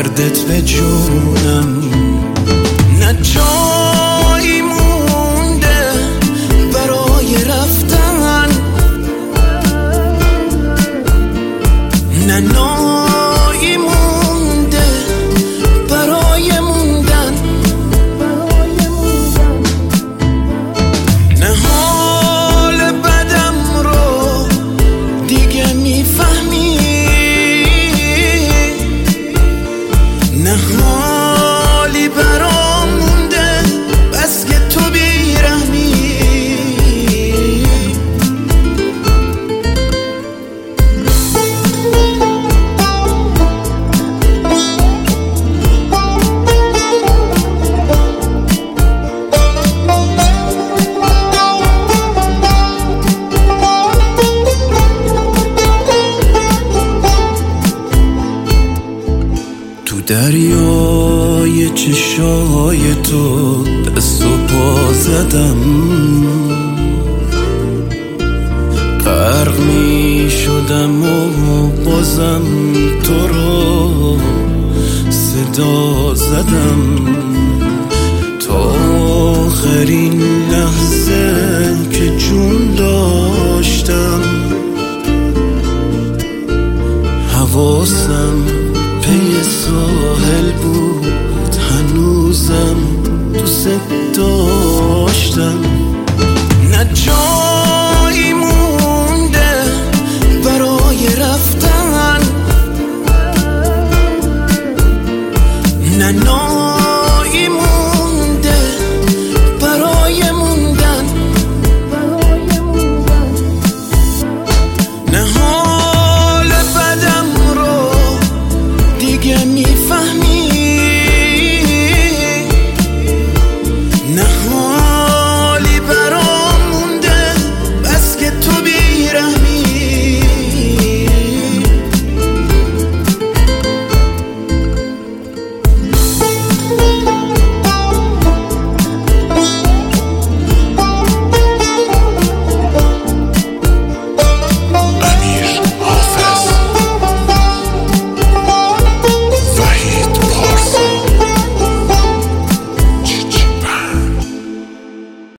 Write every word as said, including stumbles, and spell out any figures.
دردت به جونم. نه جایی مونده برای رفتن، نه نایی مونده برای موندن، نه حال بدم رو دیگه میفهمی، نه حالی برام مونده بس که تو بیرحمی. دریای چشای تو دست و پا زدم، غرق می شدم و بازم تو رو صدا زدم. تا آخرین لحظه که جون داشتم، حواسم پی ساحل بود، هنوزم دوست داشتم. نه جایی مونده برای رفتن، نه